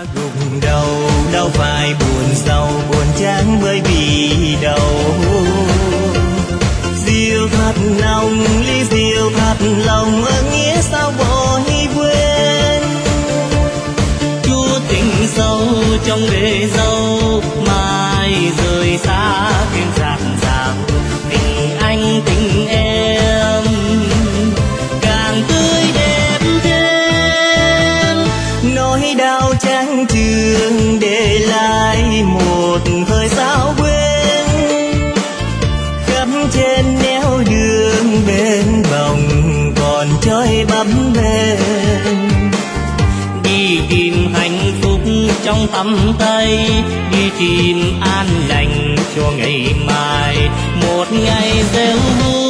gục đầu đâu phải buồn sầu buồn chán bởi vì đâu rượu thật nồng ly rượu thật lòng ơn nghĩa sao bỏ hy quên chúa tình sâu trong bể dâu mai rời xa thêm rạc rạc tình anh tình em càng tươi đẹp thêm nỗi đau trắng trường để lại một thời sao quên khắp trên nẻo đường bên vòng còn trôi bấp bênh đi tìm hạnh phúc trong tầm tay đi tìm an lành cho ngày mai một ngày gieo vui